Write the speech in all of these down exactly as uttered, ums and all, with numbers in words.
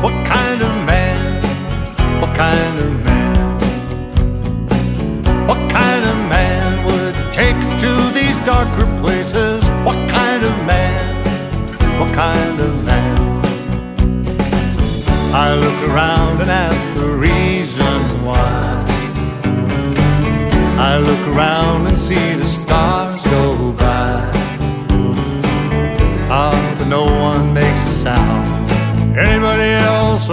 What kind of man? What kind of man? What kind of man would take us to these darker places? What kind of man? What kind of man? I look around and ask the reason why. I look around and see the stars go by. Ah, but no one makes a sound. Anybody else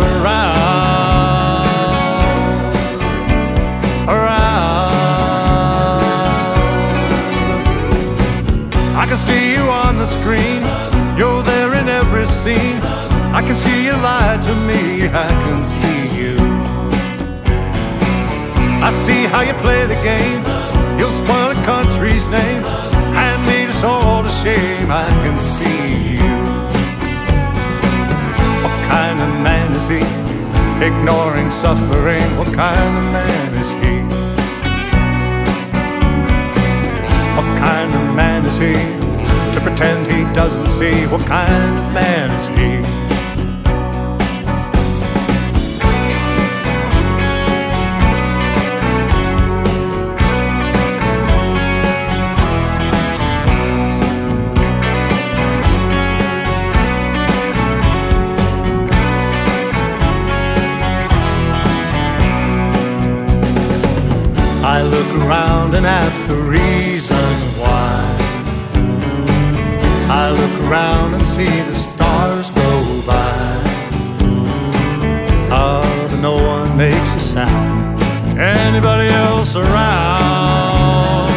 around? Around. I can see you on the screen. You're there in every scene. I can see you lie to me. I can see you. I see how you play the game. You'll spoil a country's name and lead us all to shame. I can see you. What kind of man is he? Ignoring suffering. What kind of man is he? What kind of man is he? To pretend he doesn't see. What kind of man is he? I look around and ask the reason why. I look around and see the stars go by. Oh, but no one makes a sound. Anybody else around?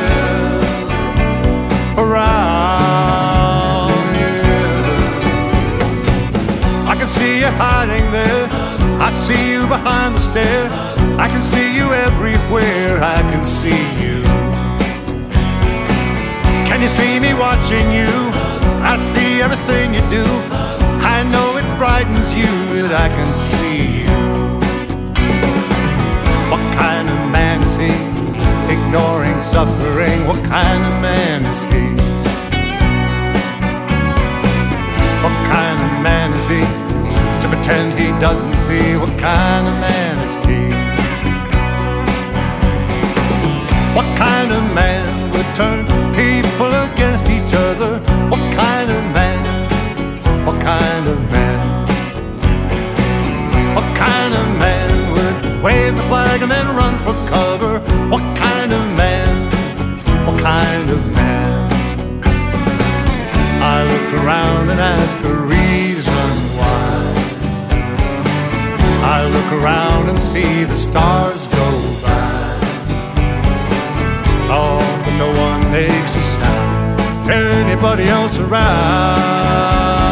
Yeah. Around, yeah. I can see you hiding there. I see you behind the stair. I can see you everywhere, I can see you. Can you see me watching you? I see everything you do. I know it frightens you that I can see you. What kind of man is he? Ignoring suffering. What kind of man is he? What kind of man is he? To pretend he doesn't see. What kind of man is he? What kind of man would turn people against each other? What kind of man? What kind of man? What kind of man would wave the flag and then run for cover? What kind of man? What kind of man? I look around and ask a reason why. I look around and see the stars go by. Oh, but no one makes a sound. Anybody else around?